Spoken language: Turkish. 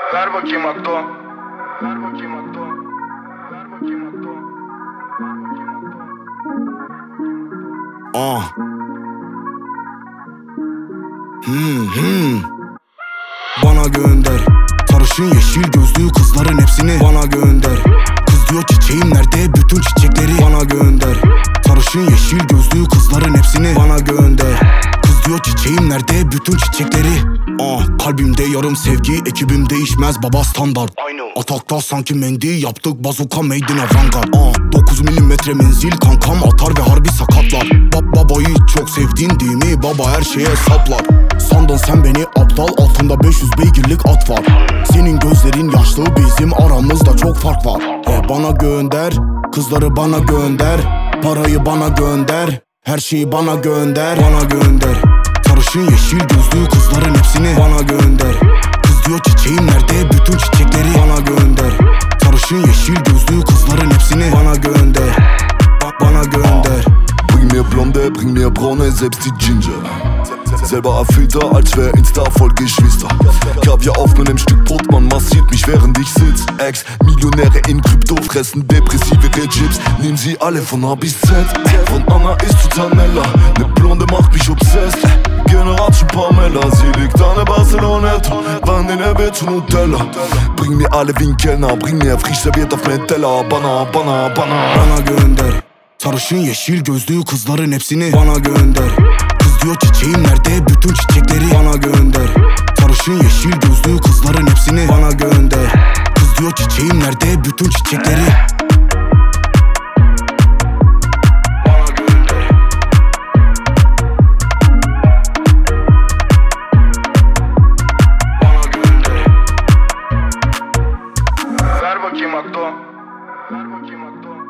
Ver bakayım akto. Ver bakayım akto. Ver bakayım akto. Bana gönder sarışın yeşil gözlü kızların hepsini bana gönder. Kız diyor çiçeğim nerede bütün çiçekleri bana gönder. Sarışın yeşil gözlü kızların hepsini bana gönder. Kız diyor çiçeğim nerede bütün çiçekleri. Kalbimde yarım sevgi, ekibim değişmez baba standart. Atakta sanki mendil yaptık, bazuka made in avantgard. 9 milimetre menzil kankam atar ve harbi sakatlar. Babayı çok sevdin değil mi baba, her şeye saplar. Sandın sen beni aptal, altında 500 beygirlik at var. Senin gözlerin yaşlı, bizim aramızda çok fark var. Bana gönder, kızları bana gönder. Parayı bana gönder, her şeyi bana gönder. Bana gönder sarışın yeşil gözlü kızların hepsini bana gönder. Kız diyor çiçeğim nerede bütün çiçekleri bana gönder. Sarışın yeşil gözlü kızların hepsini bana gönder. Bana gönder. Bring mir Blonde, bring mir Braune, selbst die Ginger. Selber ein Filter, als wär Insta voll Geschwister. Kaviar auf meinem Stück Brot, man massiert mich während ich sitz. Ex-Millionäre in Krypto fressen depressive Chips. Nehmen sie alle von A bis Z. Von Anna ist zu Tanella, ne Blonde macht mich obsessed. Generation Pamela, sie liegt an der Barceloneta. Wann in der Welt zu Nutella. Bring mir alle wie ein Kellner, bring mir frisch serviert auf meinen Teller. Bana, bana, bana. Bana gönder sarışın yeşil gözlü kızların hepsini bana gönder. Kız diyor çiçeğim nerede bütün çiçekleri bana gönder. Sarışın yeşil gözlü kızların hepsini bana gönder. Kız diyor çiçeğim nerede bütün çiçekleri. Bana gönder. Bana gönder. Ver bakayım akto. Ver bakayım akto.